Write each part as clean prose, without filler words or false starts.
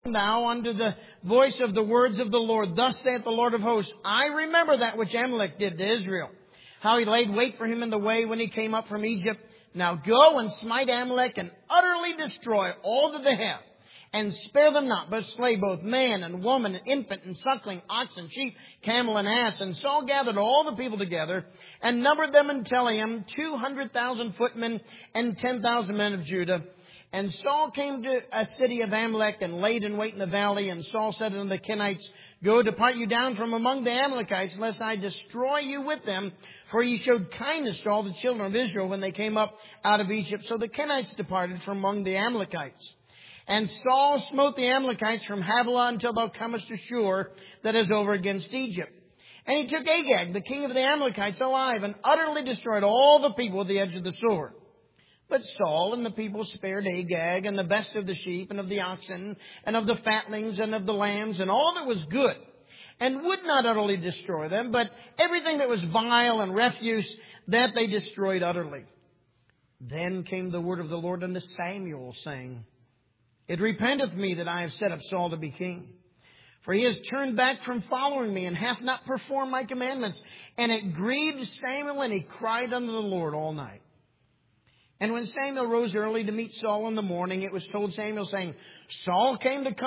thou unto the voice of the words of the Lord. Thus saith the Lord of hosts, I remember that which Amalek did to Israel, how he laid wait for him in the way when he came up from Egypt. Now go and smite Amalek and utterly destroy all that they have, and spare them not, but slay both man and woman and infant and suckling, ox and sheep, camel and ass. And Saul gathered all the people together and numbered them in Telaim, 200,000 footmen and 10,000 men of Judah. And Saul came to a city of Amalek and laid in wait in the valley. And Saul said unto the Kenites, Go, depart you down from among the Amalekites, lest I destroy you with them. For ye showed kindness to all the children of Israel when they came up out of Egypt. So the Kenites departed from among the Amalekites. And Saul smote the Amalekites from Havilah until thou comest to Shur, that is over against Egypt. And he took Agag, the king of the Amalekites, alive, and utterly destroyed all the people with the edge of the sword. But Saul and the people spared Agag, and the best of the sheep, and of the oxen, and of the fatlings, and of the lambs, and all that was good, and would not utterly destroy them, but everything that was vile and refuse, that they destroyed utterly. Then came the word of the Lord unto Samuel, saying, It repenteth me that I have set up Saul to be king. For he has turned back from following me, and hath not performed my commandments. And it grieved Samuel, and he cried unto the Lord all night. And when Samuel rose early to meet Saul in the morning, it was told Samuel, saying, Saul came to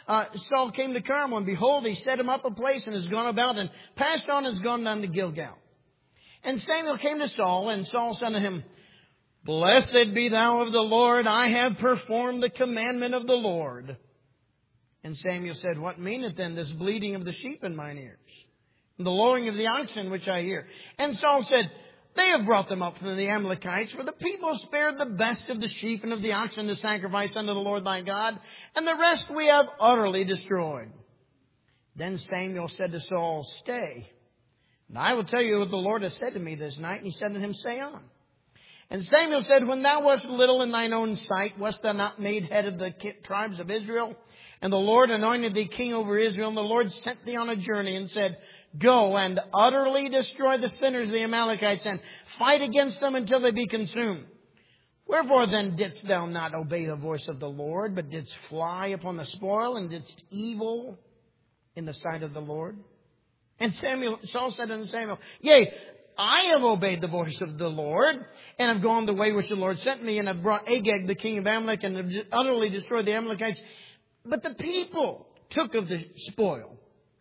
Carmel, and behold, he set him up a place, and is gone about, and passed on, and is gone down to Gilgal. And Samuel came to Saul, and Saul said unto him, Blessed be thou of the Lord, I have performed the commandment of the Lord. And Samuel said, What meaneth then this bleating of the sheep in mine ears, and the lowing of the oxen which I hear? And Saul said, They have brought them up from the Amalekites, for the people spared the best of the sheep and of the oxen to sacrifice unto the Lord thy God, and the rest we have utterly destroyed. Then Samuel said to Saul, Stay, and I will tell you what the Lord has said to me this night. And he said to him, Say on. And Samuel said, When thou wast little in thine own sight, wast thou not made head of the tribes of Israel? And the Lord anointed thee king over Israel. And the Lord sent thee on a journey and said, Go and utterly destroy the sinners of the Amalekites, and fight against them until they be consumed. Wherefore then didst thou not obey the voice of the Lord, but didst fly upon the spoil, and didst evil in the sight of the Lord? And Saul said unto Samuel, Yea, I have obeyed the voice of the Lord, and have gone the way which the Lord sent me, and have brought Agag the king of Amalek, and have utterly destroyed the Amalekites. But the people took of the spoil,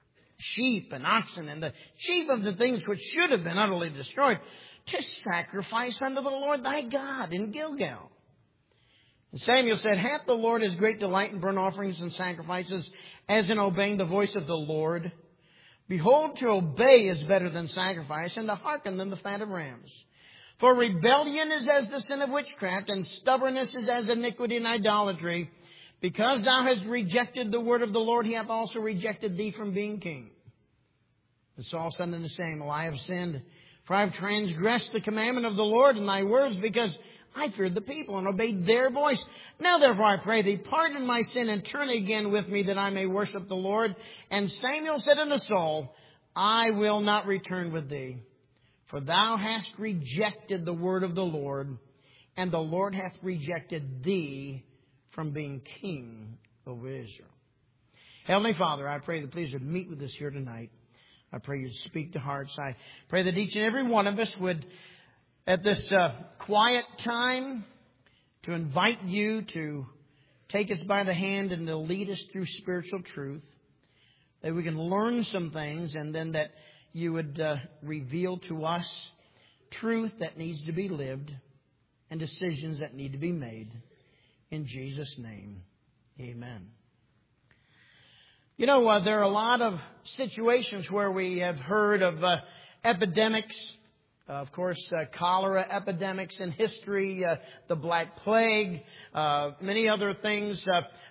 sheep and oxen, and the chief of the things which should have been utterly destroyed, to sacrifice unto the Lord thy God in Gilgal. And Samuel said, Hath the Lord his great delight in burnt offerings and sacrifices, as in obeying the voice of the Lord? Behold, to obey is better than sacrifice, and to hearken than the fat of rams. For rebellion is as the sin of witchcraft, and stubbornness is as iniquity and idolatry. Because thou hast rejected the word of the Lord, he hath also rejected thee from being king. And Saul said unto Samuel, I have sinned, for I have transgressed the commandment of the Lord in thy words, because I feared the people and obeyed their voice. Now therefore I pray thee, pardon my sin, and turn again with me, that I may worship the Lord. And Samuel said unto Saul, I will not return with thee, for thou hast rejected the word of the Lord, and the Lord hath rejected thee from being king over Israel. Heavenly Father, I pray that please would meet with us here tonight. I pray you'd speak to hearts. I pray that each and every one of us would, at this quiet time, to invite you to take us by the hand and to lead us through spiritual truth, that we can learn some things, and then that you would reveal to us truth that needs to be lived and decisions that need to be made. In Jesus' name, amen. You know, there are a lot of situations where we have heard of epidemics. Of course, cholera epidemics in history, the Black Plague, many other things.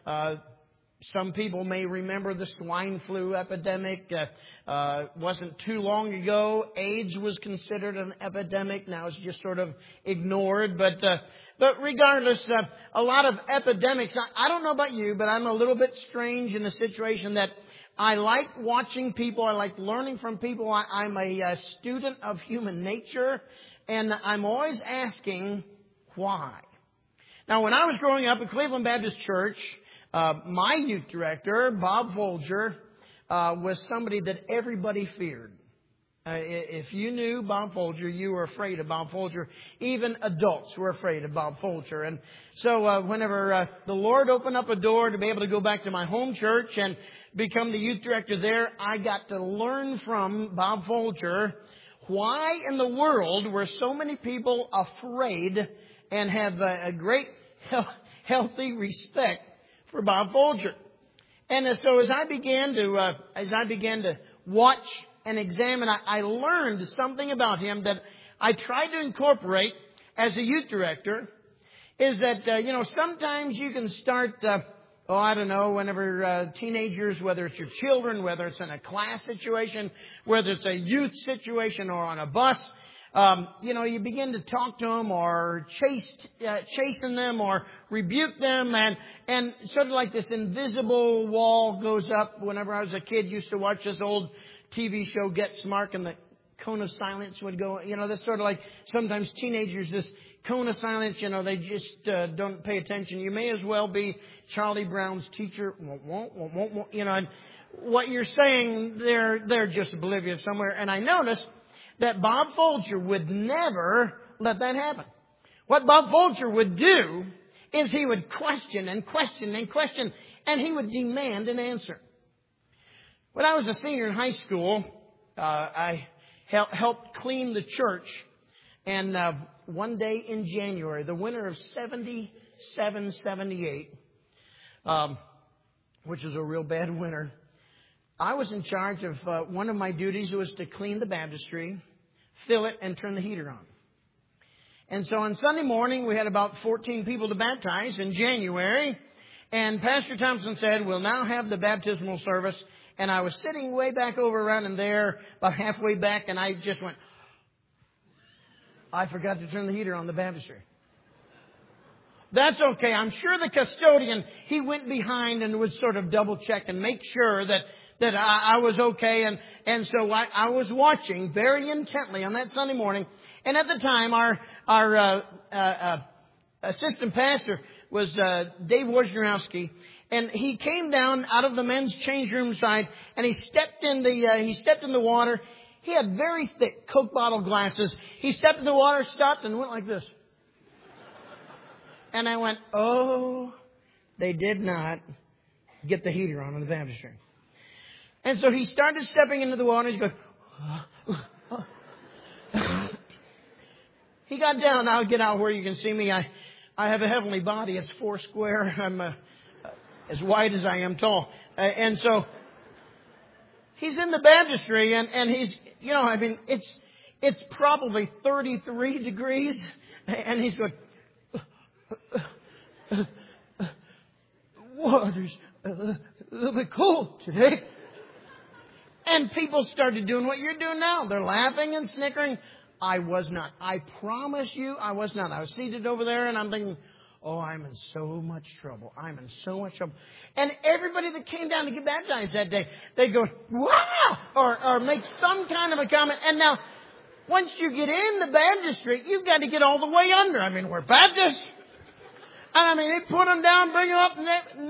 Some people may remember the swine flu epidemic. Wasn't too long ago, AIDS was considered an epidemic. Now it's just sort of ignored. But regardless, a lot of epidemics. I don't know about you, but I'm a little bit strange in the situation that I like watching people. I like learning from people. I'm a student of human nature, and I'm always asking why. Now, when I was growing up at Cleveland Baptist Church, My youth director, Bob Folger, was somebody that everybody feared. If you knew Bob Folger, you were afraid of Bob Folger. Even adults were afraid of Bob Folger. And so whenever the Lord opened up a door to be able to go back to my home church and become the youth director there, I got to learn from Bob Folger why in the world were so many people afraid and have a great healthy respect for Bob Folger. And so as I began to watch and examine, I learned something about him that I tried to incorporate as a youth director. Is that sometimes you can start whenever teenagers, whether it's your children, whether it's in a class situation, whether it's a youth situation or on a bus, you begin to talk to them or chasing them or rebuke them, and sort of like this invisible wall goes up. Whenever I was a kid, used to watch this old TV show, Get Smart, and the cone of silence would go. That's sort of like sometimes teenagers, this cone of silence, they just don't pay attention. You may as well be Charlie Brown's teacher. And what you're saying, they're just oblivious somewhere. And I noticed that Bob Folger would never let that happen. What Bob Folger would do is he would question and question and question, and he would demand an answer. When I was a senior in high school, I helped clean the church. And one day in January, the winter of 77, 78, which was a real bad winter, I was in charge of one of my duties was to clean the baptistry, fill it, and turn the heater on. And so on Sunday morning, we had about 14 people to baptize in January. And Pastor Thompson said, we'll now have the baptismal service. And I was sitting way back over around in there, about halfway back, and I just went, I forgot to turn the heater on the baptistry. That's okay. I'm sure the custodian, he went behind and would sort of double check and make sure that I was okay. And so I was watching very intently on that Sunday morning. And at the time, our assistant pastor was Dave Wojnarowski. And he came down out of the men's change room side, and he stepped in the water. He had very thick Coke bottle glasses. He stepped in the water, stopped, and went like this. And I went, oh, they did not get the heater on the baptistry. And so he started stepping into the water. He goes, he got down. I'll get out where you can see me. I have a heavenly body. It's 4 square. I'm as wide as I am tall. And so he's in the baptistry, and he's, it's probably 33 degrees. And he's going, water's a little bit cold today. And people started doing what you're doing now. They're laughing and snickering. I was not. I promise you, I was not. I was seated over there, and I'm thinking, oh, I'm in so much trouble. I'm in so much trouble. And everybody that came down to get baptized that day, they'd go, wow! Or make some kind of a comment. And now, once you get in the baptistry, you've got to get all the way under. I mean, we're Baptists. And they put them down, bring them up,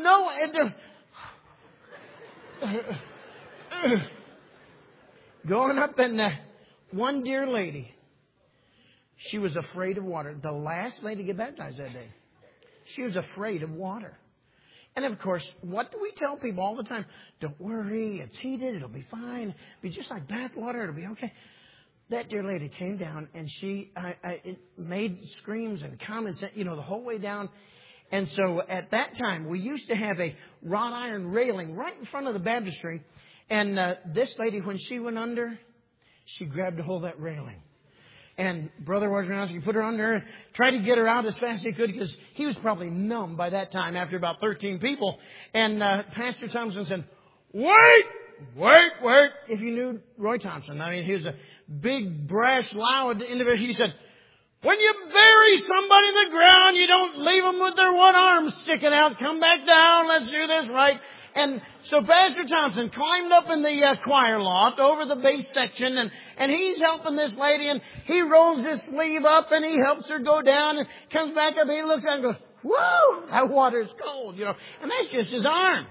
and going up, and one dear lady, she was afraid of water. The last lady to get baptized that day. She was afraid of water. And of course, what do we tell people all the time? Don't worry, it's heated, it'll be fine. It'll be just like bath water, it'll be okay. That dear lady came down, and she made screams and comments, the whole way down. And so at that time, we used to have a wrought iron railing right in front of the baptistry. And this lady, when she went under, she grabbed a hold of that railing. And Brother Wojnarowski put her under, tried to get her out as fast as he could, because he was probably numb by that time after about 13 people. And Pastor Thompson said, wait. If you knew Roy Thompson, he was a big, brash, loud individual. He said, when you bury somebody in the ground, you don't leave them with their one arm sticking out. Come back down. Let's do this right. And so Pastor Thompson climbed up in the choir loft over the bass section, and he's helping this lady, and he rolls his sleeve up, and he helps her go down, and comes back up, and he looks at her and goes, whoa, that water's cold, and that's just his arm.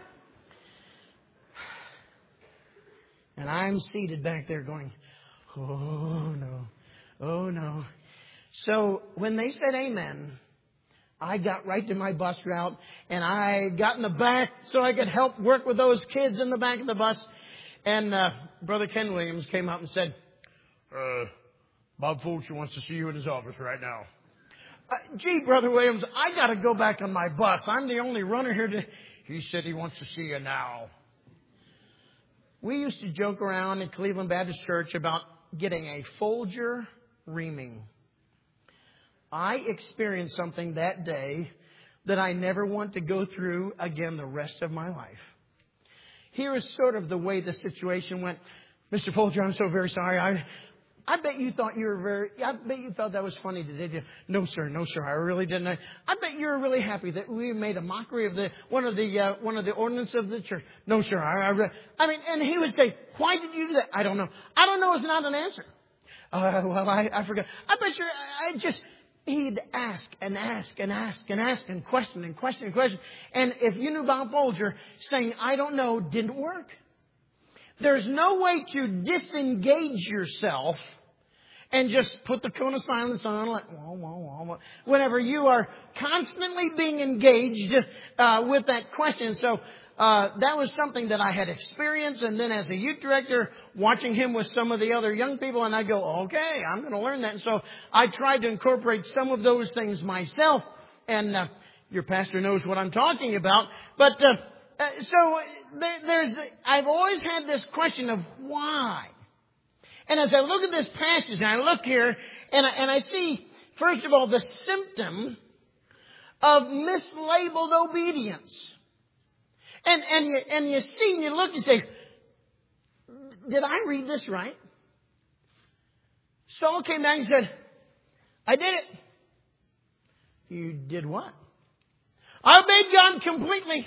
And I'm seated back there going, oh no, oh no. So when they said amen, I got right to my bus route and I got in the back so I could help work with those kids in the back of the bus. And Brother Ken Williams came out and said, Bob Fulcher wants to see you in his office right now. Gee, Brother Williams, I got to go back on my bus. I'm the only runner here today. He said he wants to see you now. We used to joke around at Cleveland Baptist Church about getting a Folger reaming. I experienced something that day that I never want to go through again the rest of my life. Here is sort of the way the situation went. Mr. Folger, I'm so very sorry. I bet you thought I bet you thought that was funny today. Did you? No, sir. I really didn't. I bet you were really happy that we made a mockery of one of the ordinances of the church. No, sir. And he would say, why did you do that? I don't know. I don't know is not an answer. Well, I forgot. I bet you, he'd ask and question. And if you knew Bob Folger, saying, I don't know, didn't work. There's no way to disengage yourself and just put the cone of silence on like, whenever you are constantly being engaged with that question. So that was something that I had experienced. And then as a youth director, watching him with some of the other young people, and I go, okay, I'm going to learn that. And so I tried to incorporate some of those things myself. And your pastor knows what I'm talking about. But I've always had this question of why. And as I look at this passage, and I look here, and I see, first of all, the symptom of mislabeled obedience. And you see, and you look and say, did I read this right? Saul came back and said, I did it. You did what? I obeyed God completely.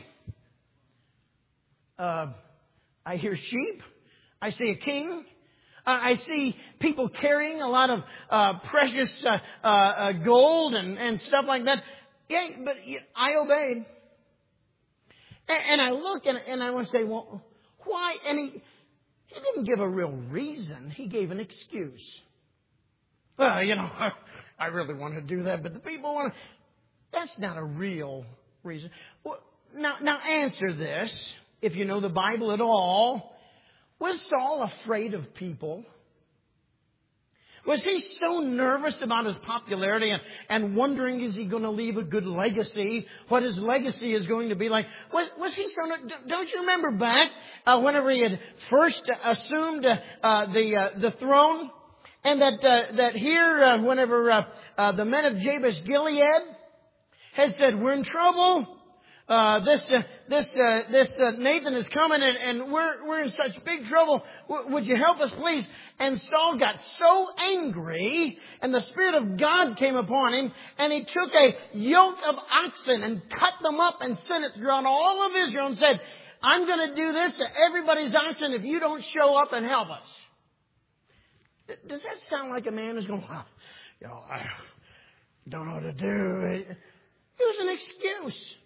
I hear sheep. I see a king. I see people carrying a lot of precious gold and stuff like that. Yeah, but I obeyed. And I look and I want to say, well, why? And he didn't give a real reason. He gave an excuse. Well, I really want to do that, but the people want to. That's not a real reason. Well, now answer this. If you know the Bible at all, was Saul afraid of people? Was he so nervous about his popularity and wondering, is he going to leave a good legacy? What his legacy is going to be like? Was he so? Don't you remember back whenever he had first assumed the throne, and that here whenever the men of Jabesh Gilead had said, "We're in trouble. This Nathan is coming and we're in such big trouble. Would you help us, please?" And Saul got so angry, and the Spirit of God came upon him, and he took a yoke of oxen and cut them up and sent it throughout all of Israel and said, I'm going to do this to everybody's oxen if you don't show up and help us. Does that sound like a man who's going, I don't know what to do? It was an excuse.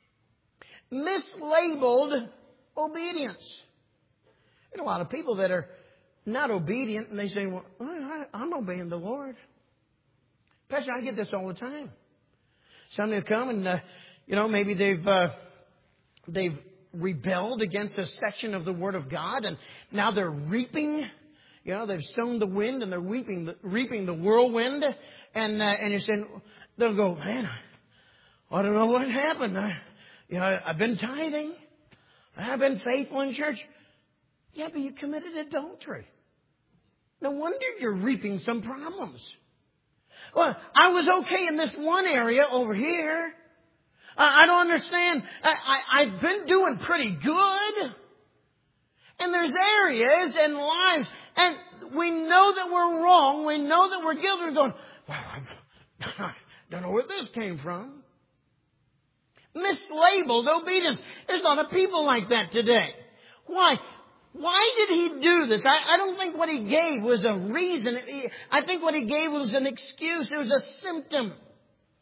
Mislabeled obedience. There's a lot of people that are not obedient, and they say, well, I'm obeying the Lord. Pastor, I get this all the time. Somebody will come and, maybe they've rebelled against a section of the Word of God, and now they're reaping. They've sown the wind, and they're reaping the whirlwind. And you're saying, they'll go, man, I don't know what happened. I've been tithing. I've been faithful in church. Yeah, but you committed adultery. No wonder you're reaping some problems. Well, I was okay in this one area over here. I don't understand. I've been doing pretty good. And there's areas and lives, and we know that we're wrong. We know that we're guilty. We're going, well, I don't know where this came from. Mislabeled obedience. There's a lot of people like that today. Why? Why did he do this? I don't think what he gave was a reason. I think what he gave was an excuse. It was a symptom.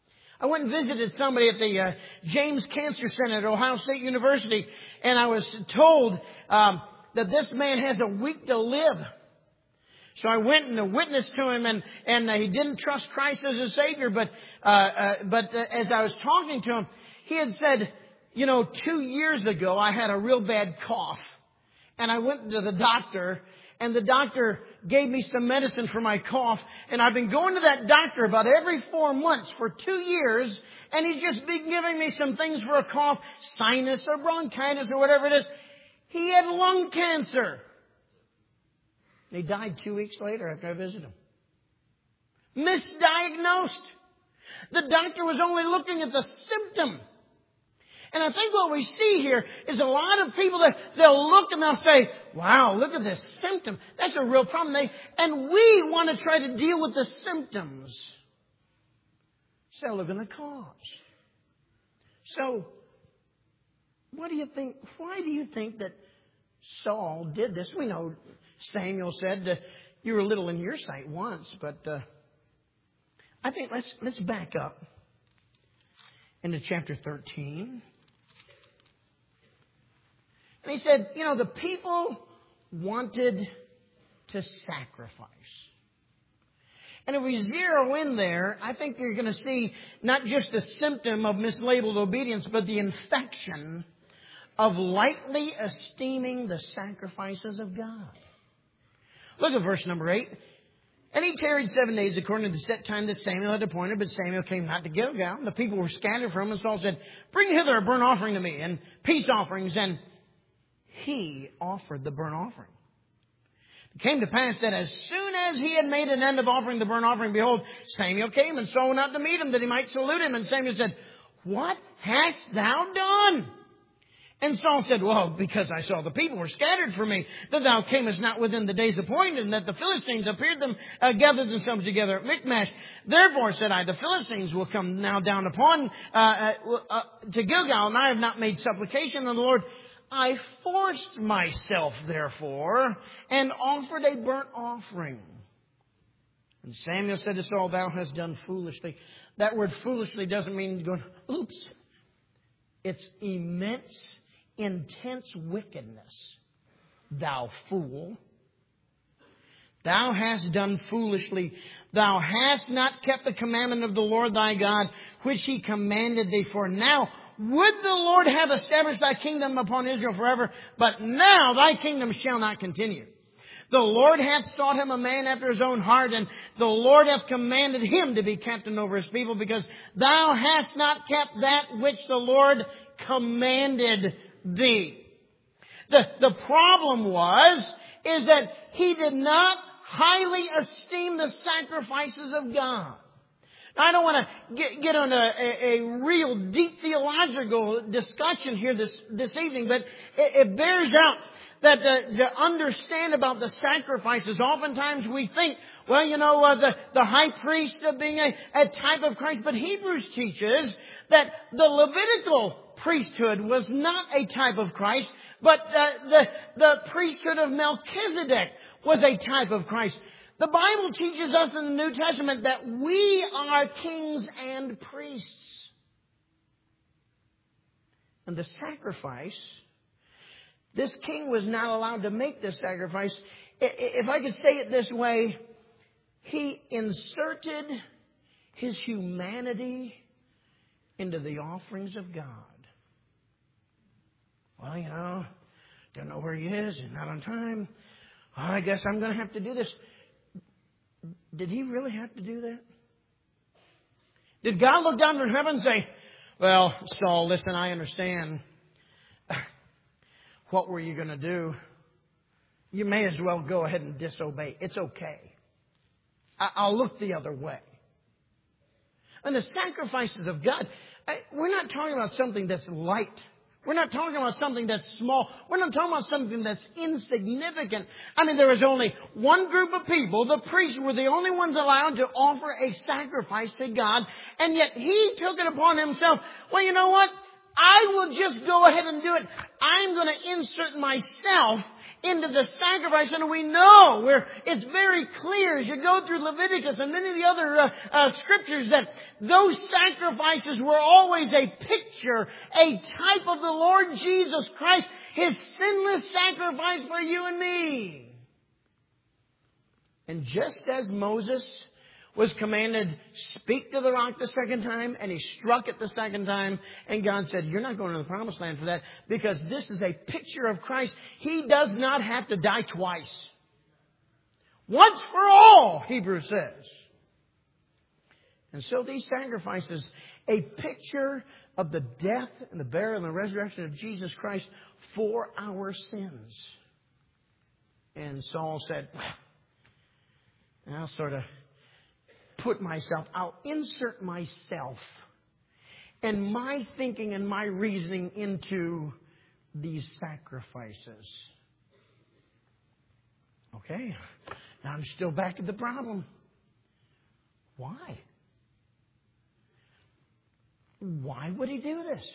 I went and visited somebody at the James Cancer Center at Ohio State University, and I was told that this man has a week to live. So I went and witnessed to him, and he didn't trust Christ as his Savior. But as I was talking to him, he had said, 2 years ago I had a real bad cough, and I went to the doctor, and the doctor gave me some medicine for my cough, and I've been going to that doctor about every 4 months for 2 years, and he's just been giving me some things for a cough, sinus or bronchitis or whatever it is. He had lung cancer. He died 2 weeks later after I visited him. Misdiagnosed. The doctor was only looking at the symptom. And I think what we see here is a lot of people that they'll look and they'll say, wow, look at this symptom. That's a real problem. And we want to try to deal with the symptoms instead of looking at the cause. So, what do you think? Why do you think that Saul did this? We know Samuel said, you were little in your sight once, but I think let's back up into chapter 13. And he said, the people wanted to sacrifice. And if we zero in there, I think you're going to see not just a symptom of mislabeled obedience, but the infection of lightly esteeming the sacrifices of God. Look at verse number 8. And he tarried 7 days according to the set time that Samuel had appointed, but Samuel came not to Gilgal. The people were scattered from him, and Saul said, bring hither a burnt offering to me, and peace offerings. And he offered the burnt offering. It came to pass that as soon as he had made an end of offering the burnt offering, behold, Samuel came, and Saul went out to meet him, that he might salute him. And Samuel said, what hast thou done? And Saul said, well, because I saw the people were scattered from me, that thou camest not within the days appointed, and that the Philistines appeared them, gathered themselves together at Michmash. Therefore, said I, the Philistines will come now down upon to Gilgal, and I have not made supplication unto the Lord. I forced myself, therefore, and offered a burnt offering. And Samuel said to Saul, thou hast done foolishly. That word foolishly doesn't mean going, oops. It's immense, intense wickedness. Thou fool. Thou hast done foolishly. Thou hast not kept the commandment of the Lord thy God, which he commanded thee. For now would the Lord have established thy kingdom upon Israel forever, but now thy kingdom shall not continue. The Lord hath sought him a man after his own heart, and the Lord hath commanded him to be captain over his people, because thou hast not kept that which the Lord commanded thee. The problem is that he did not highly esteem the sacrifices of God. Now, I don't want to get on a real deep theological discussion here this evening, but it bears out that to understand about the sacrifices, oftentimes we think, well, the high priest being a type of Christ, but Hebrews teaches that the Levitical priesthood was not a type of Christ, but the priesthood of Melchizedek was a type of Christ. The Bible teaches us in the New Testament that we are kings and priests. And the sacrifice, this king was not allowed to make this sacrifice. If I could say it this way, he inserted his humanity into the offerings of God. Well, don't know where he is. He's not on time. Oh, I guess I'm going to have to do this. Did he really have to do that? Did God look down from heaven and say, well, Saul, listen, I understand. What were you going to do? You may as well go ahead and disobey. It's okay. I'll look the other way. And the sacrifices of God, we're not talking about something that's light. We're not talking about something that's small. We're not talking about something that's insignificant. I mean, there was only one group of people. The priests were the only ones allowed to offer a sacrifice to God. And yet he took it upon himself. Well, you know what? I will just go ahead and do it. I'm going to insert myself into the sacrifice, and we know where it's very clear as you go through Leviticus and many of the other scriptures that those sacrifices were always a picture, a type of the Lord Jesus Christ, His sinless sacrifice for you and me. And just as Moses was commanded, speak to the rock the second time, and he struck it the second time, and God said, you're not going to the promised land for that, because this is a picture of Christ. He does not have to die twice. Once for all, Hebrews says. And so these sacrifices, a picture of the death and the burial and the resurrection of Jesus Christ for our sins. And Saul said, well, I'll sort of put myself, I'll insert myself and my thinking and my reasoning into these sacrifices. Okay, now I'm still back at the problem. Why? Why would he do this?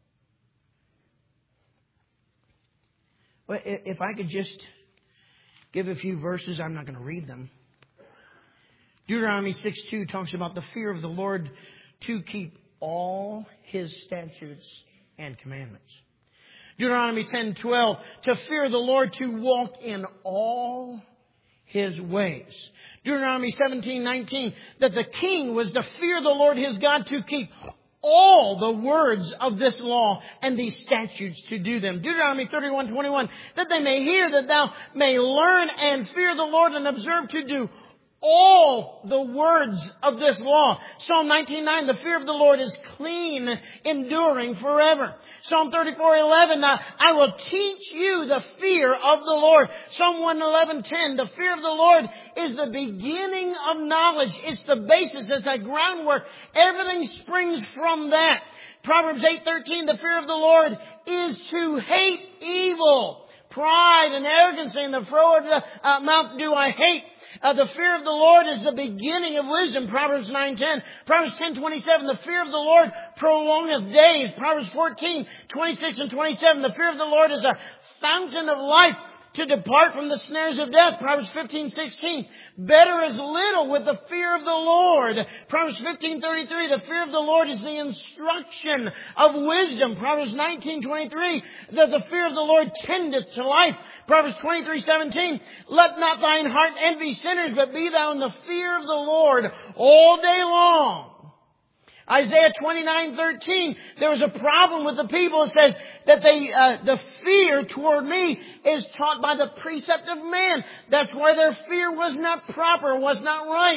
Well, if I could just give a few verses, I'm not going to read them. Deuteronomy 6:2 talks about the fear of the Lord to keep all His statutes and commandments. Deuteronomy 10:12, to fear the Lord, to walk in all His ways. Deuteronomy 17:19, that the king was to fear the Lord his God, to keep all the words of this law and these statutes to do them. Deuteronomy 31:21, that they may hear, that thou may learn and fear the Lord and observe to do all the words of this law. Psalm 19:9, the fear of the Lord is clean, enduring forever. Psalm 34:11, I will teach you the fear of the Lord. Psalm 111:10, the fear of the Lord is the beginning of knowledge. It's the basis, it's the groundwork. Everything springs from that. Proverbs 8:13, the fear of the Lord is to hate evil. Pride and arrogance and the froward mouth do I hate. The fear of the Lord is the beginning of wisdom. Proverbs 9:10. Proverbs 10:27. The fear of the Lord prolongeth days. Proverbs 14:26 and 27. The fear of the Lord is a fountain of life, to depart from the snares of death. Proverbs 15:16. Better is little with the fear of the Lord. Proverbs 15:33. The fear of the Lord is the instruction of wisdom. Proverbs 19:23. That the fear of the Lord tendeth to life. Proverbs 23:17. Let not thine heart envy sinners, but be thou in the fear of the Lord all day long. Isaiah 29:13. There was a problem with the people. It says that the fear toward me is taught by the precept of man. That's why their fear was not proper, was not right.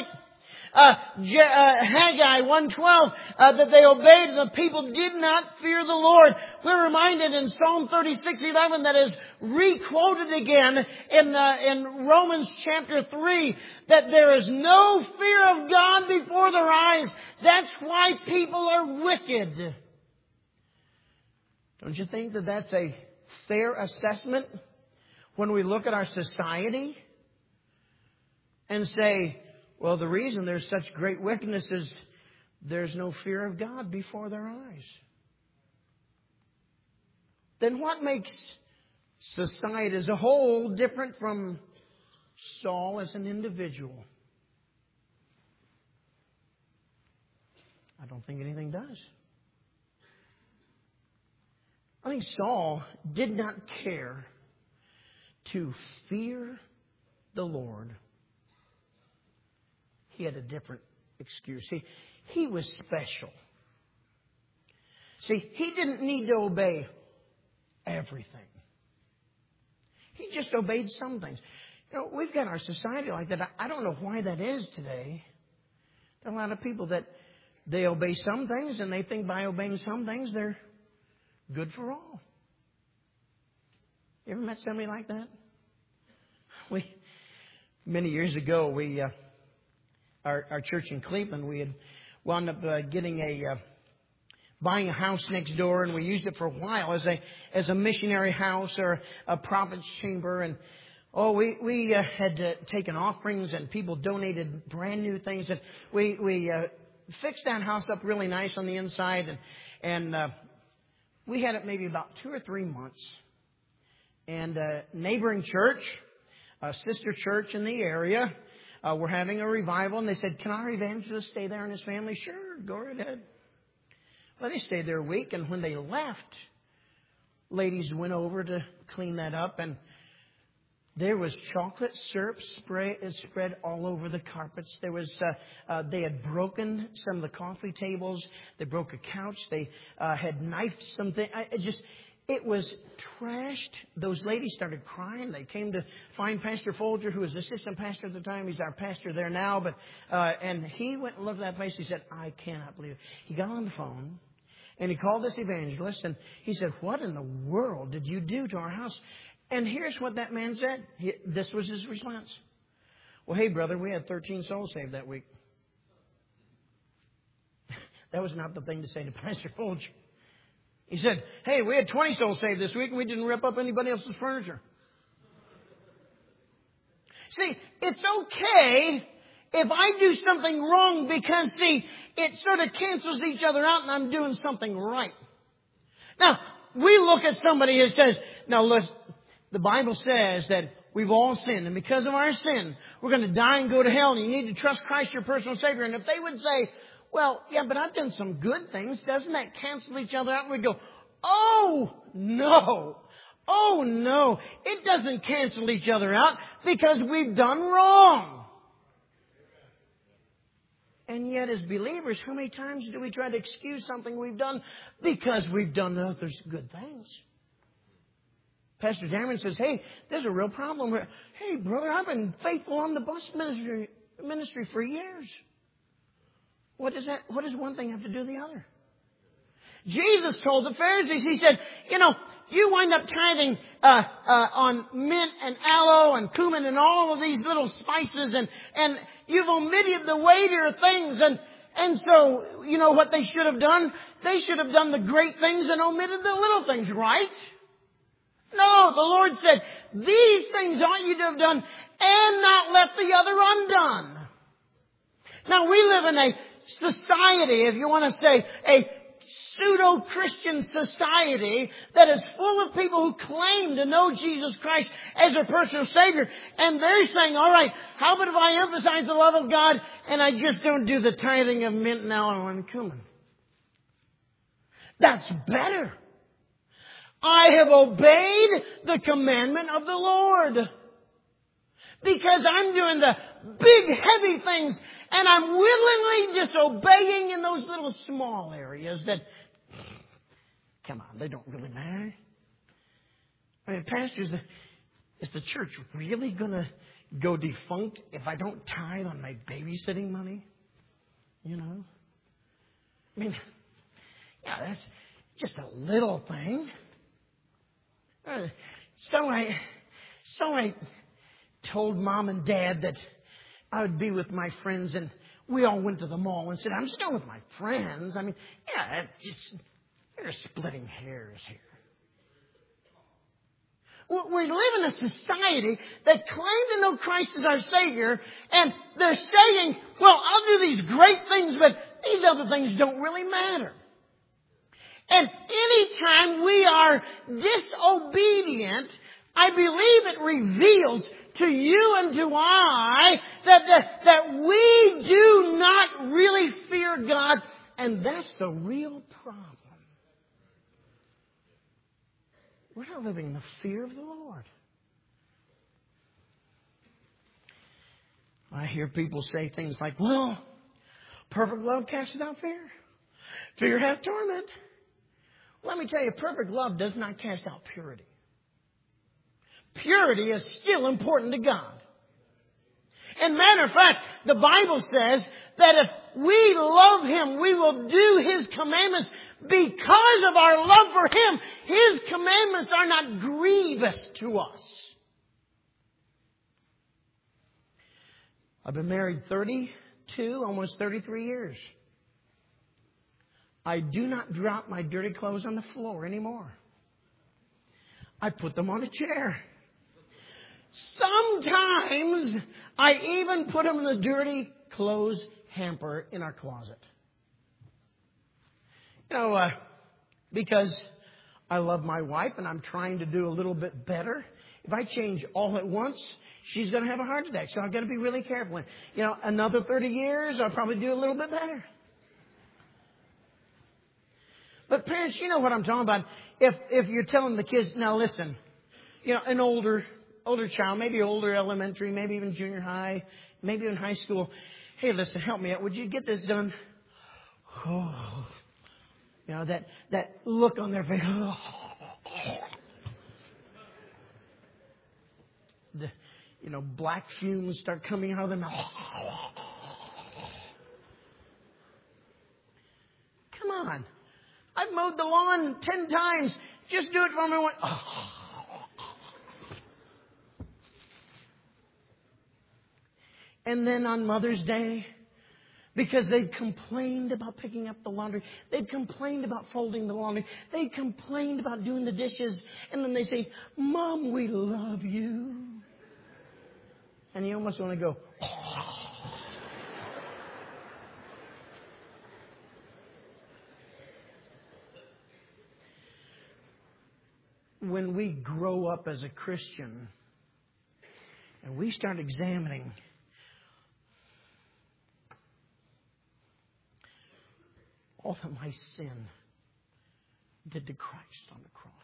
Haggai 1:12, that they obeyed and the people did not fear the Lord. We're reminded in Psalm 36:11 that is re-quoted again in Romans chapter 3, that there is no fear of God before their eyes. That's why people are wicked. Don't you think that that's a fair assessment when we look at our society and say, well, the reason there's such great wickedness is there's no fear of God before their eyes. Then what makes society as a whole different from Saul as an individual? I don't think anything does. I think Saul did not care to fear the Lord. He had a different excuse. See, he was special. See, he didn't need to obey everything. He just obeyed some things. You know, we've got our society like that. I don't know why that is today. There are a lot of people that they obey some things and they think by obeying some things they're good for all. You ever met somebody like that? Many years ago, our church in Cleveland, we had wound up buying a house next door, and we used it for a while as a missionary house or a prophet's chamber. And we had taken offerings, and people donated brand new things, and we fixed that house up really nice on the inside, and we had it maybe about 2 or 3 months, And a neighboring church, a sister church in the area, were having a revival. And they said, can our evangelist stay there and his family? Sure, go right ahead. Well, they stayed there a week. And when they left, ladies went over to clean that up. And there was chocolate syrup spread all over the carpets. There was they had broken some of the coffee tables. They broke a couch. They had knifed something. It was trashed. Those ladies started crying. They came to find Pastor Folger, who was assistant pastor at the time. He's our pastor there now. And he went and looked at that place. He said, I cannot believe it. He got on the phone and he called this evangelist. And he said, what in the world did you do to our house? And here's what that man said. This was his response. Well, hey, brother, we had 13 souls saved that week. That was not the thing to say to Pastor Folger. He said, hey, we had 20 souls saved this week and we didn't rip up anybody else's furniture. See, it's okay if I do something wrong because, see, it sort of cancels each other out and I'm doing something right. Now, we look at somebody who says, now look, the Bible says that we've all sinned, and because of our sin, we're going to die and go to hell, and you need to trust Christ your personal Savior. And if they would say, well, yeah, but I've done some good things, doesn't that cancel each other out? And we go, oh, no. Oh, no. It doesn't cancel each other out because we've done wrong. And yet, as believers, how many times do we try to excuse something we've done because we've done others good things? Pastor Darren says, hey, there's a real problem. Hey, brother, I've been faithful on the bus ministry for years. What does one thing have to do with the other? Jesus told the Pharisees, he said, you wind up tithing on mint and aloe and cumin and all of these little spices, and you've omitted the weightier things. And so, you know what they should have done? They should have done the great things and omitted the little things, right? No, the Lord said, these things ought you to have done and not left the other undone. Now, we live in a society, if you want to say, a pseudo-Christian society that is full of people who claim to know Jesus Christ as their personal Savior. And they're saying, all right, how about if I emphasize the love of God and I just don't do the tithing of mint and aloe and cumin? That's better. I have obeyed the commandment of the Lord. Because I'm doing the big, heavy things, and I'm willingly disobeying in those little small areas that, come on, they don't really matter. I mean, pastors, is the church really going to go defunct if I don't tithe on my babysitting money? You know? I mean, yeah, that's just a little thing. So I told Mom and Dad that I would be with my friends, and we all went to the mall and said, I'm still with my friends. I mean, yeah, they're splitting hairs here. We live in a society that claims to know Christ as our Savior, and they're saying, well, I'll do these great things, but these other things don't really matter. And anytime we are disobedient, I believe it reveals to you and to I that we do not really fear God. And that's the real problem. We're not living in the fear of the Lord. I hear people say things like, well, perfect love casts out fear. Fear hath torment. Let me tell you, perfect love does not cast out purity. Purity is still important to God. And matter of fact, the Bible says that if we love Him, we will do His commandments. Because of our love for Him, His commandments are not grievous to us. I've been married 32, almost 33 years. I do not drop my dirty clothes on the floor anymore. I put them on a chair. Sometimes I even put them in the dirty clothes hamper in our closet. You know, because I love my wife and I'm trying to do a little bit better. If I change all at once, she's going to have a heart attack. So I've got to be really careful. Another 30 years, I'll probably do a little bit better. But parents, you know what I'm talking about. If you're telling the kids, now listen, an older child, maybe older elementary, maybe even junior high, maybe even high school. Hey, listen, help me out. Would you get this done? Oh, that look on their face. Black fumes start coming out of their mouth. Come on. I've mowed the lawn 10 times. Just do it for me. And then on Mother's Day, because they've complained about picking up the laundry, they've complained about folding the laundry, they've complained about doing the dishes, and then they say, Mom, we love you. And you almost want to go, When we grow up as a Christian and we start examining all that my sin did to Christ on the cross.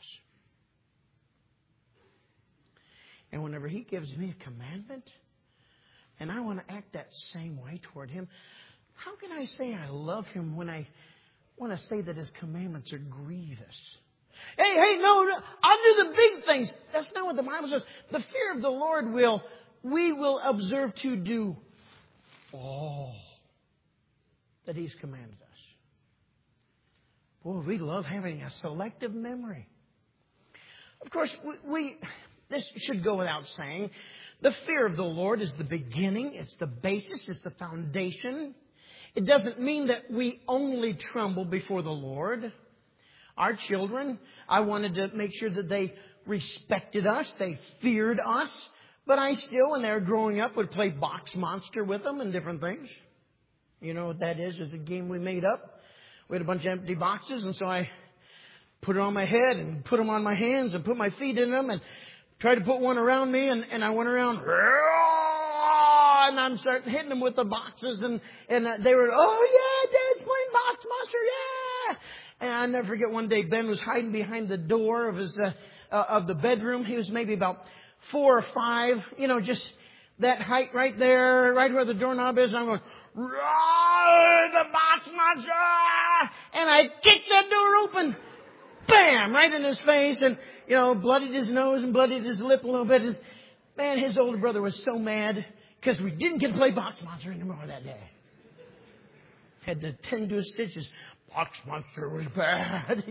And whenever He gives me a commandment and I want to act that same way toward Him, how can I say I love Him when I want to say that His commandments are grievous? Hey, no, I'll do the big things. That's not what the Bible says. The fear of the Lord we will observe to do all that He's commanded us. Boy, we love having a selective memory. Of course, this should go without saying. The fear of the Lord is the beginning. It's the basis. It's the foundation. It doesn't mean that we only tremble before the Lord. Our children, I wanted to make sure that they respected us. They feared us. But I still, when they were growing up, would play Box Monster with them and different things. You know what that is? It's a game we made up. We had a bunch of empty boxes, and so I put it on my head and put them on my hands and put my feet in them and tried to put one around me, and I went around, and I'm starting hitting them with the boxes, and they were, oh yeah, Dad's playing Box Monster, yeah! And I'll never forget one day Ben was hiding behind the door of his of the bedroom. He was maybe about 4 or 5, just that height right there, right where the doorknob is. And I'm going, the Box Monster! And I kicked that door open. Bam! Right in his face. And, bloodied his nose and bloodied his lip a little bit. And, man, his older brother was so mad because we didn't get to play Box Monster anymore that day. Had to tend to his stitches. Box Monster was bad,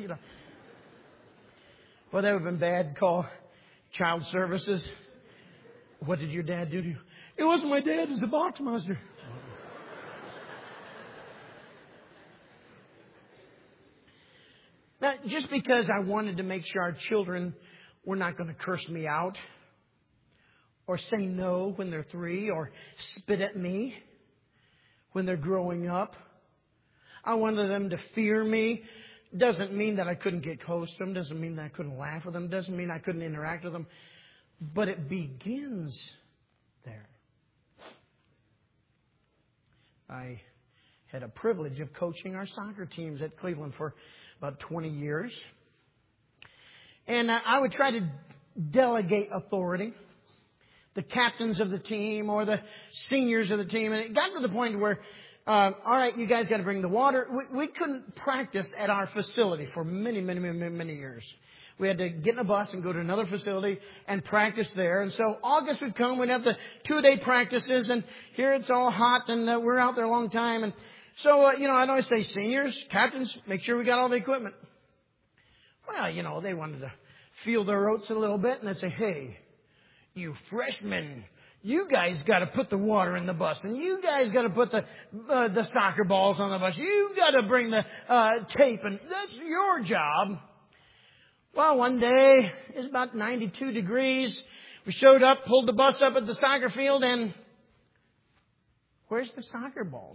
Well, that would have been bad. Call child services. What did your dad do to you? It wasn't my dad. It was the Box Monster. Now, just because I wanted to make sure our children were not going to curse me out or say no when they're 3 or spit at me when they're growing up, I wanted them to fear me. Doesn't mean that I couldn't get close to them. Doesn't mean that I couldn't laugh with them. Doesn't mean I couldn't interact with them. But it begins there. I had a privilege of coaching our soccer teams at Cleveland for about 20 years. And I would try to delegate authority. The captains of the team or the seniors of the team. And it got to the point where all right, you guys got to bring the water. We couldn't practice at our facility for many years. We had to get in a bus and go to another facility and practice there. And so August would come. We'd have the 2-day practices. And here it's all hot and we're out there a long time. And so, I'd always say, seniors, captains, make sure we got all the equipment. Well, they wanted to feel their oats a little bit. And they'd say, hey, you freshmen, you guys got to put the water in the bus, and you guys got to put the soccer balls on the bus. You got to bring the tape, and that's your job. Well, one day, it was about 92 degrees. We showed up, pulled the bus up at the soccer field, and where's the soccer balls?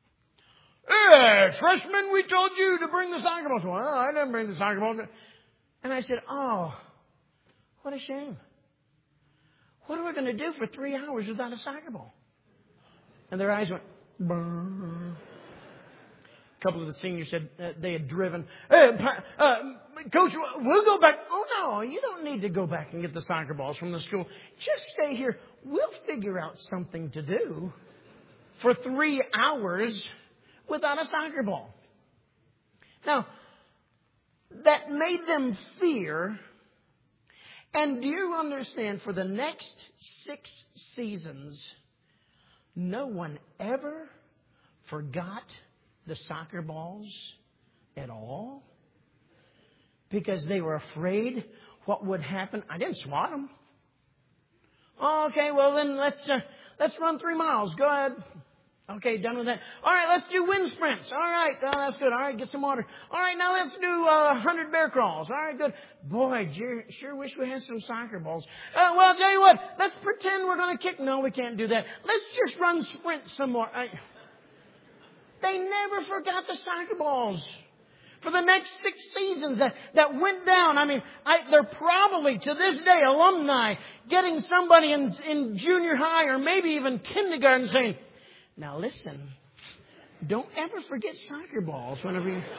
Hey, freshmen, we told you to bring the soccer balls. Well, I didn't bring the soccer balls. And I said, oh, what a shame. What are we going to do for 3 hours without a soccer ball? And their eyes went, brrr. A couple of the seniors said they had driven. Coach, we'll go back. Oh, no, you don't need to go back and get the soccer balls from the school. Just stay here. We'll figure out something to do for 3 hours without a soccer ball. Now, that made them fear. And do you understand, for the next 6 seasons, no one ever forgot the soccer balls at all? Because they were afraid what would happen. I didn't swat them. Okay, well then let's run 3 miles. Go ahead. Okay, done with that. All right, let's do wind sprints. All right, that's good. All right, get some water. All right, now let's do 100 bear crawls. All right, good. Boy, sure wish we had some soccer balls. Well, I'll tell you what. Let's pretend we're going to kick. No, we can't do that. Let's just run sprints some more. They never forgot the soccer balls. For the next 6 seasons that went down. I mean, they're probably, to this day, alumni getting somebody in junior high or maybe even kindergarten saying, now listen, don't ever forget soccer balls whenever you...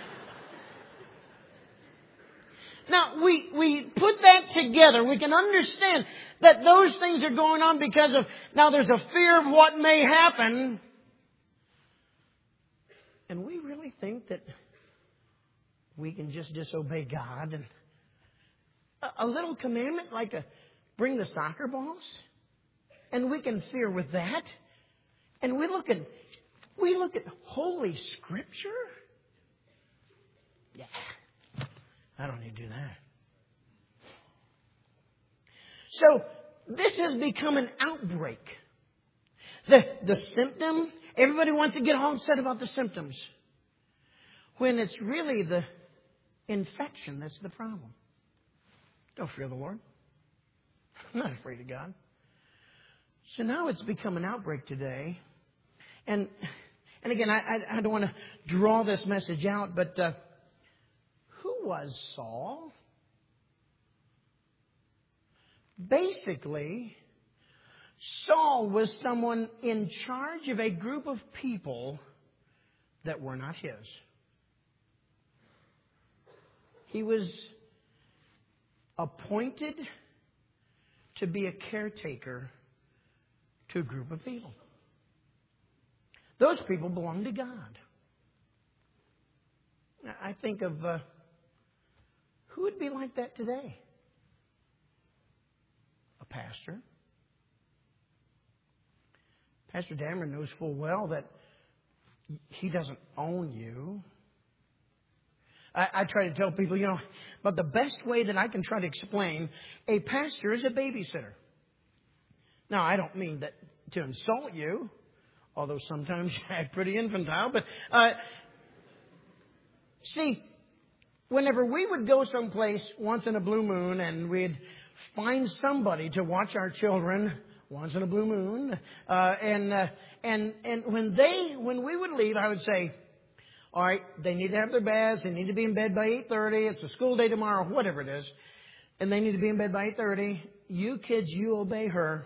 Now, we put that together. We can understand that those things are going on because of, now there's a fear of what may happen. And we really think that we can just disobey God. And a little commandment like bring the soccer balls, and we can fear with that. And we look at Holy Scripture. Yeah, I don't need to do that. So this has become an outbreak. The symptom, everybody wants to get all upset about the symptoms, when it's really the infection that's the problem. Don't fear the Lord. I'm not afraid of God. So now it's become an outbreak today. And again, I don't want to draw this message out, but who was Saul? Basically, Saul was someone in charge of a group of people that were not his. He was appointed to be a caretaker to a group of people. Those people belong to God. I think of who would be like that today? A pastor. Pastor Dameron knows full well that he doesn't own you. I try to tell people, but the best way that I can try to explain, a pastor is a babysitter. Now, I don't mean that to insult you, although sometimes you act pretty infantile. But see, whenever we would go someplace once in a blue moon and we'd find somebody to watch our children once in a blue moon, and when we would leave, I would say, all right, they need to have their baths. They need to be in bed by 8:30. It's a school day tomorrow, whatever it is. And they need to be in bed by 8:30. You kids, you obey her.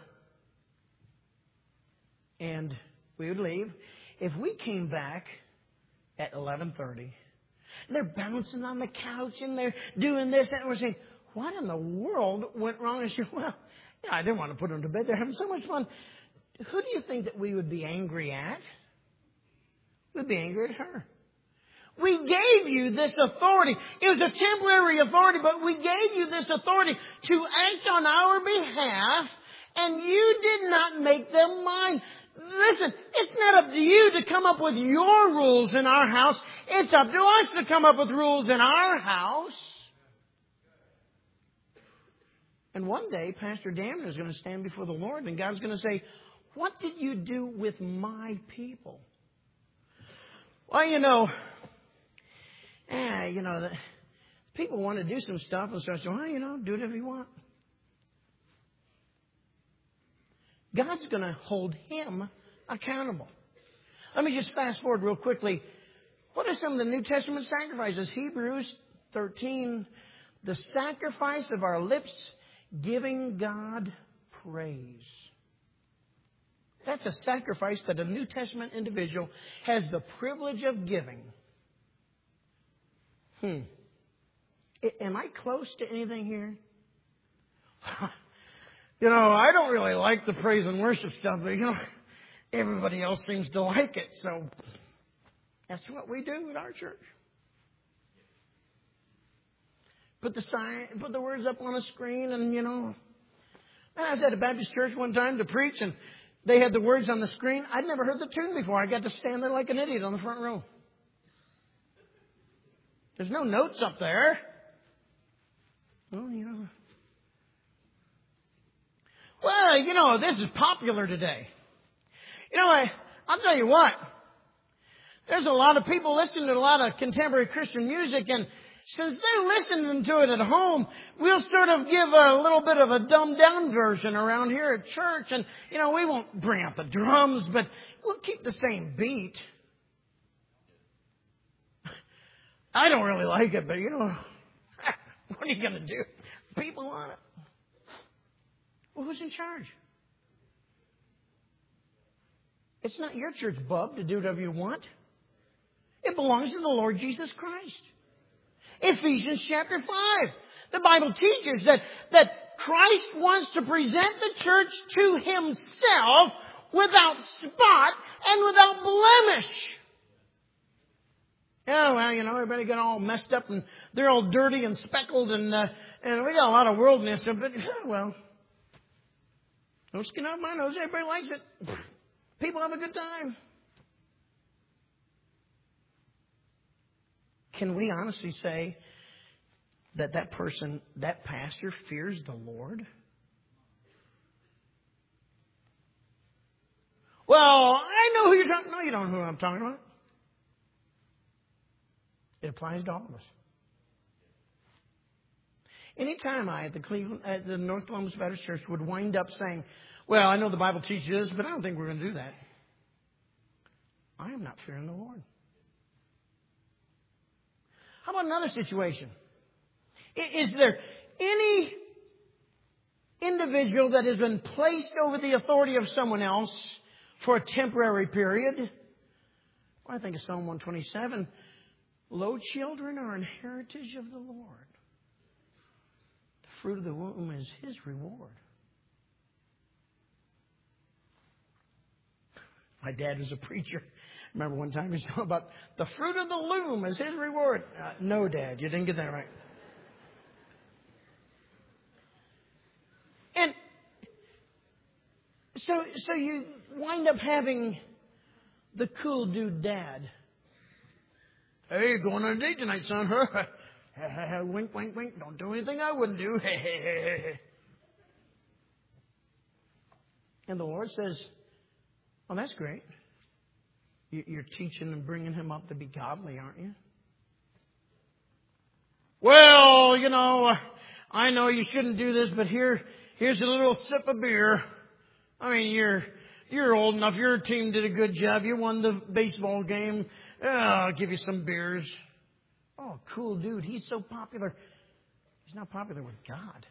And we would leave. If we came back at 11:30, they're bouncing on the couch and they're doing this, and we're saying, what in the world went wrong? And she said, well, I didn't want to put them to bed. They're having so much fun. Who do you think that we would be angry at? We'd be angry at her. We gave you this authority. It was a temporary authority, but we gave you this authority to act on our behalf, and you did not make them mine. Listen, it's not up to you to come up with your rules in our house. It's up to us to come up with rules in our house. And one day, Pastor Dameron is going to stand before the Lord, and God's going to say, what did you do with my people? Well, people want to do some stuff, and so I say, well, do whatever you want. God's going to hold him accountable. Let me just fast forward real quickly. What are some of the New Testament sacrifices? Hebrews 13, The sacrifice of our lips giving God praise. That's a sacrifice that a New Testament individual has the privilege of giving. Am I close to anything here? You know, I don't really like the praise and worship stuff, but, you know, everybody else seems to like it. So that's what we do at our church. Put the words up on a screen, and, you know. I was at a Baptist church one time to preach, and they had the words on the screen. I'd never heard the tune before. I got to stand there like an idiot on the front row. There's no notes up there. Well, you know. Well, you know, this is popular today. You know, I'll tell you what. There's a lot of people listening to a lot of contemporary Christian music, and since they're listening to it at home, we'll sort of give a little bit of a dumbed down version around here at church. And, you know, we won't bring out the drums, but we'll keep the same beat. I don't really like it, but, you know, what are you going to do? People want it. Well, who's in charge? It's not your church, bub, to do whatever you want. It belongs to the Lord Jesus Christ. Ephesians chapter 5. The Bible teaches that Christ wants to present the church to Himself without spot and without blemish. Oh, well, you know, everybody got all messed up and they're all dirty and speckled and we got a lot of worldliness. But, well, no skin off my nose. Everybody likes it. People have a good time. Can we honestly say that person, that pastor, fears the Lord? Well, I know who you're talking. No, you don't know who I'm talking about. It applies to all of us. Anytime I at the North Columbus Baptist Church would wind up saying, "Well, I know the Bible teaches this, but I don't think we're going to do that," I am not fearing the Lord. How about another situation? Is there any individual that has been placed over the authority of someone else for a temporary period? Well, I think of Psalm 127. Lo, children are an heritage of the Lord. The fruit of the womb is His reward. My dad was a preacher. I remember one time he was talking about the fruit of the loom is His reward. No, Dad, you didn't get that right. And so you wind up having the cool dude dad. Hey, going on a date tonight, son. Wink, wink, wink. Don't do anything I wouldn't do. And the Lord says, "Oh, that's great. You're teaching and bringing him up to be godly, aren't you?" Well, you know, I know you shouldn't do this, but here's a little sip of beer. I mean, you're old enough. Your team did a good job. You won the baseball game. I'll give you some beers. Oh, cool dude. He's so popular. He's not popular with God.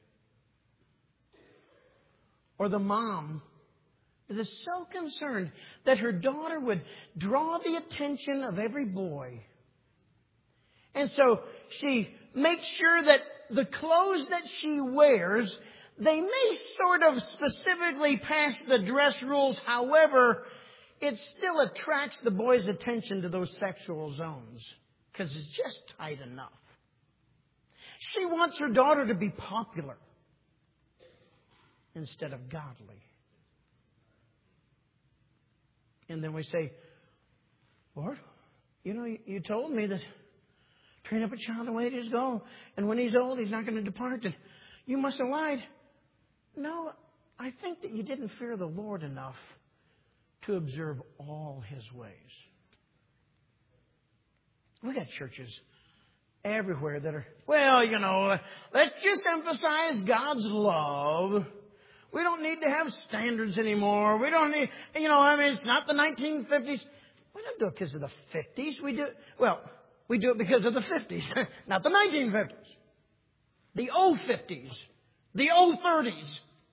Or the mom is so concerned that her daughter would draw the attention of every boy. And so she makes sure that the clothes that she wears, they may sort of specifically pass the dress rules. However, it still attracts the boy's attention to those sexual zones because it's just tight enough. She wants her daughter to be popular instead of godly. And then we say, "Lord, you know, you told me that train up a child the way he is go, and when he's old, he's not going to depart. And you must have lied." No, I think that you didn't fear the Lord enough to observe all His ways. We got churches everywhere that are, well, you know, let's just emphasize God's love. We don't need to have standards anymore. We don't need, you know, I mean, it's not the 1950s. We don't do it because of the 50s. We do it because of the 50s, not the 1950s. the O50s, the O30s,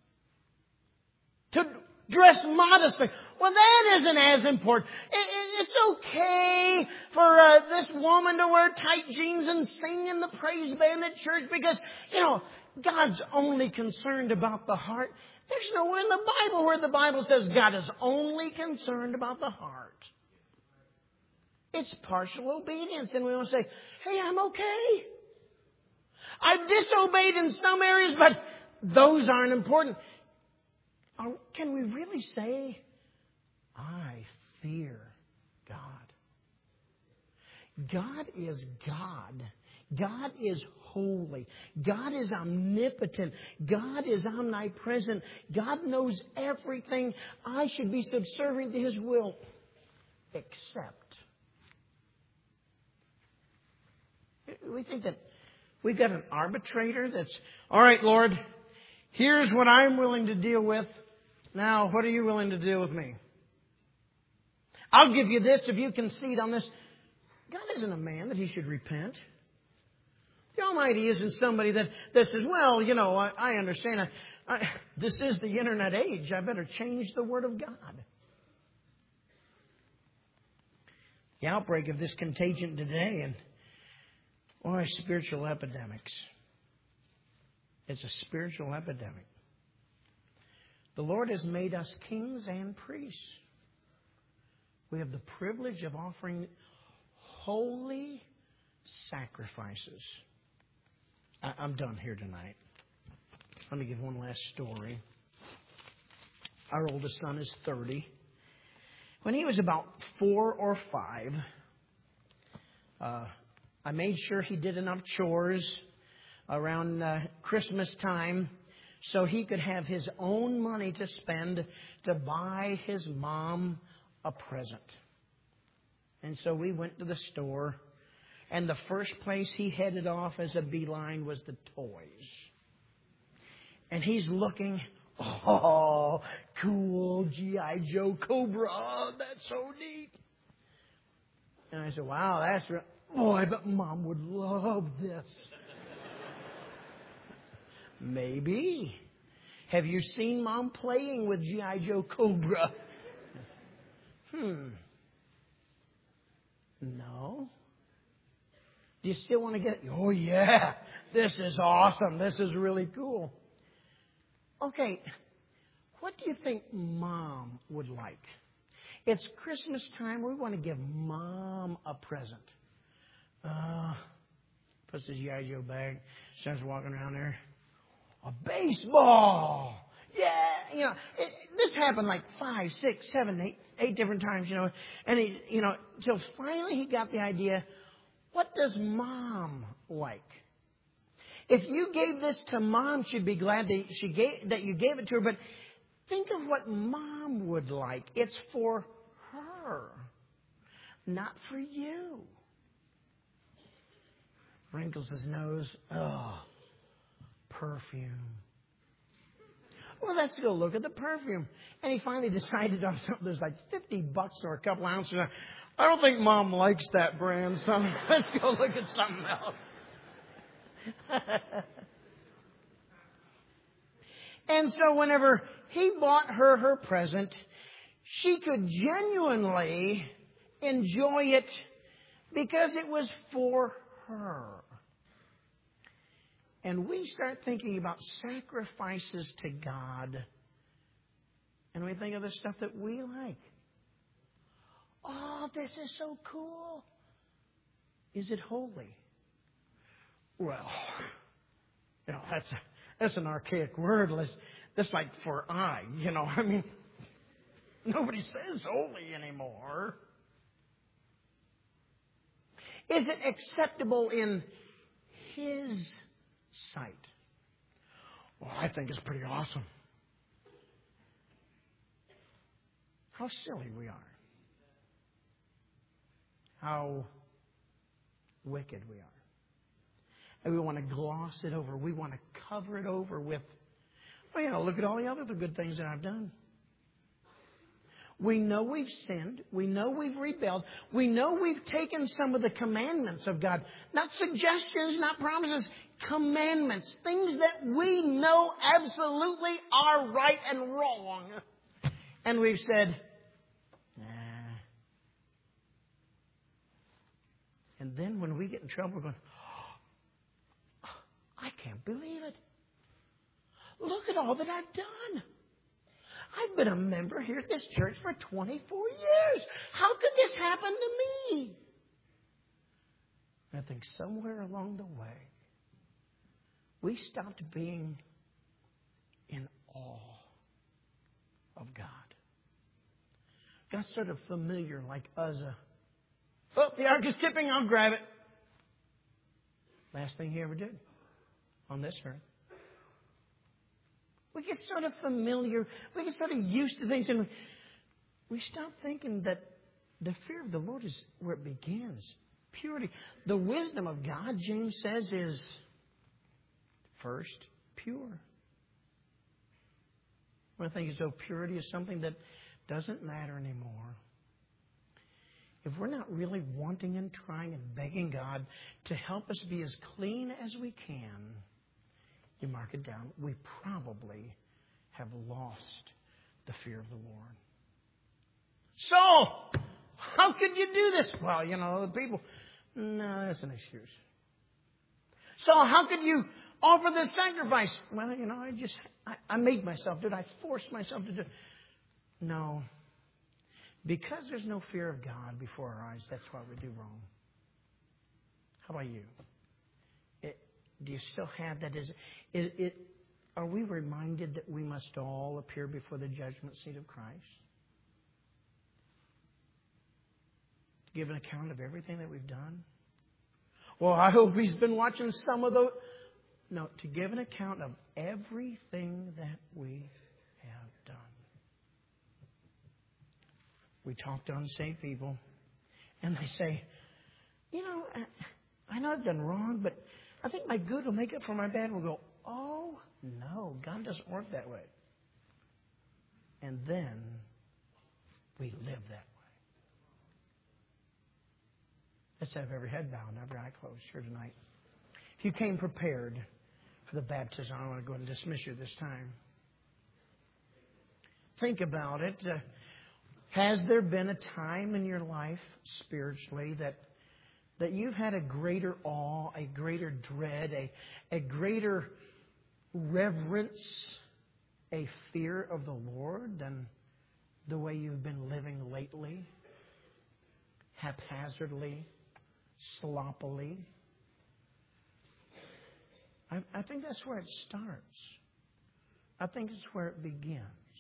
to dress modestly. Well, that isn't as important. It's okay for this woman to wear tight jeans and sing in the praise band at church because, God's only concerned about the heart. There's nowhere in the Bible where the Bible says God is only concerned about the heart. It's partial obedience. And we want to say, hey, I'm okay. I've disobeyed in some areas, but those aren't important. Can we really say, I fear God? God is God. God is holy. God is omnipotent. God is omnipresent. God knows everything. I should be subservient to His will. Except, we think that we've got an arbitrator that's, all right, Lord, here's what I'm willing to deal with. Now, what are you willing to deal with me? I'll give you this if you concede on this. God isn't a man that He should repent. The Almighty isn't somebody that says, well, I understand. This is the internet age. I better change the Word of God. The outbreak of this contagion today and spiritual epidemics. It's a spiritual epidemic. The Lord has made us kings and priests. We have the privilege of offering holy sacrifices. I'm done here tonight. Let me give one last story. Our oldest son is 30. When he was about 4 or 5, I made sure he did enough chores around Christmas time so he could have his own money to spend to buy his mom a present. And so we went to the store, and the first place he headed off as a beeline was the toys. And he's looking, oh, cool, G.I. Joe Cobra, oh, that's so neat. And I said, wow, that's real. Oh, I bet Mom would love this. Maybe. Have you seen Mom playing with G.I. Joe Cobra? No. Do you still want to get it? Oh, yeah. This is awesome. This is really cool. Okay. What do you think Mom would like? It's Christmas time. We want to give Mom a present. Puts his G.I. Joe bag, starts walking around there. A baseball! Yeah, this happened like 5, 6, 7, 8 different times, And he, till finally he got the idea, what does Mom like? If you gave this to Mom, she'd be glad that you gave it to her, but think of what Mom would like. It's for her, not for you. Wrinkles his nose. Oh, perfume. Well, let's go look at the perfume. And he finally decided on something. There's like $50 or a couple ounces. I don't think Mom likes that brand, so let's go look at something else. And so whenever he bought her present, she could genuinely enjoy it because it was for her. And we start thinking about sacrifices to God, and we think of the stuff that we like. Oh, this is so cool. Is it holy? Well, that's an archaic word. That's like for I, nobody says holy anymore. Is it acceptable in His sight? Well, I think it's pretty awesome. How silly we are. How wicked we are. And we want to gloss it over. We want to cover it over with, look at all the other good things that I've done. We know we've sinned. We know we've rebelled. We know we've taken some of the commandments of God. Not suggestions, not promises. commandments, things that we know absolutely are right and wrong. And we've said, nah. And then when we get in trouble, we're going, oh, I can't believe it. Look at all that I've done. I've been a member here at this church for 24 years. How could this happen to me? I think somewhere along the way, we stopped being in awe of God. Got sort of familiar, like Uzzah. Oh, the ark is tipping, I'll grab it. Last thing he ever did on this earth. We get sort of familiar. We get sort of used to things. And we stop thinking that the fear of the Lord is where it begins. Purity. The wisdom of God, James says, is first pure. One thing is, though, purity is something that doesn't matter anymore. If we're not really wanting and trying and begging God to help us be as clean as we can, you mark it down, we probably have lost the fear of the Lord. So, how could you do this? Well, the people, no, that's an excuse. So, how could you offer this sacrifice? Well, I made myself do it. I forced myself to do it. No. Because there's no fear of God before our eyes, that's why we do wrong. How about you? Do you still have that? Are we reminded that we must all appear before the judgment seat of Christ? To give an account of everything that we've done? Well, I hope He's been watching some of those. No, to give an account of everything that we have done. We talk to unsaved people, and they say, I know I've done wrong, but I think my good will make up for my bad. We'll go, oh, no, God doesn't work that way. And then we live that way. Let's have every head bowed and every eye closed here tonight. If you came prepared for the baptism, I want to go and dismiss you this time. Think about it. Has there been a time in your life spiritually that you've had a greater awe, a greater dread, a greater reverence, a fear of the Lord than the way you've been living lately? Haphazardly, sloppily. I think that's where it starts. I think it's where it begins.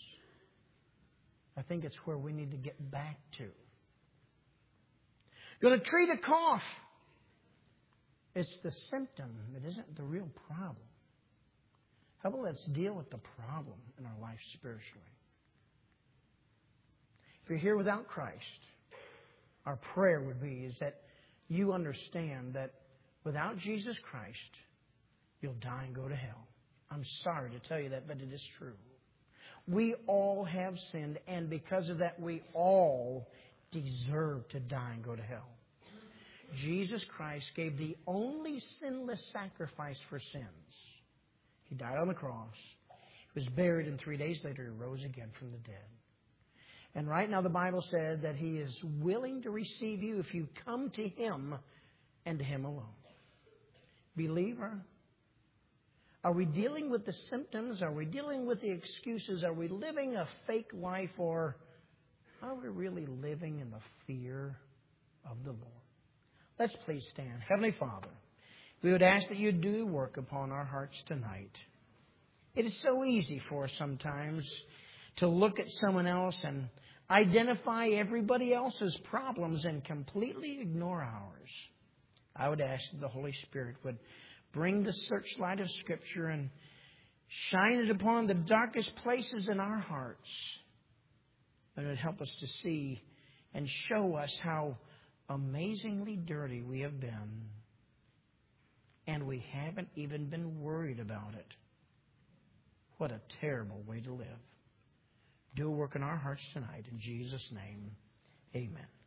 I think it's where we need to get back to. Going to treat a cough. It's the symptom. It isn't the real problem. How about let's deal with the problem in our life spiritually? If you're here without Christ, our prayer would be is that you understand that without Jesus Christ, you'll die and go to hell. I'm sorry to tell you that, but it is true. We all have sinned, and because of that, we all deserve to die and go to hell. Jesus Christ gave the only sinless sacrifice for sins. He died on the cross. He was buried, and 3 days later, He rose again from the dead. And right now, the Bible said that He is willing to receive you if you come to Him and to Him alone. Believer, are we dealing with the symptoms? Are we dealing with the excuses? Are we living a fake life? Or are we really living in the fear of the Lord? Let's please stand. Heavenly Father, we would ask that you do work upon our hearts tonight. It is so easy for us sometimes to look at someone else and identify everybody else's problems and completely ignore ours. I would ask that the Holy Spirit would bring the searchlight of Scripture and shine it upon the darkest places in our hearts. And it would help us to see and show us how amazingly dirty we have been. And we haven't even been worried about it. What a terrible way to live. Do a work in our hearts tonight. In Jesus' name, amen.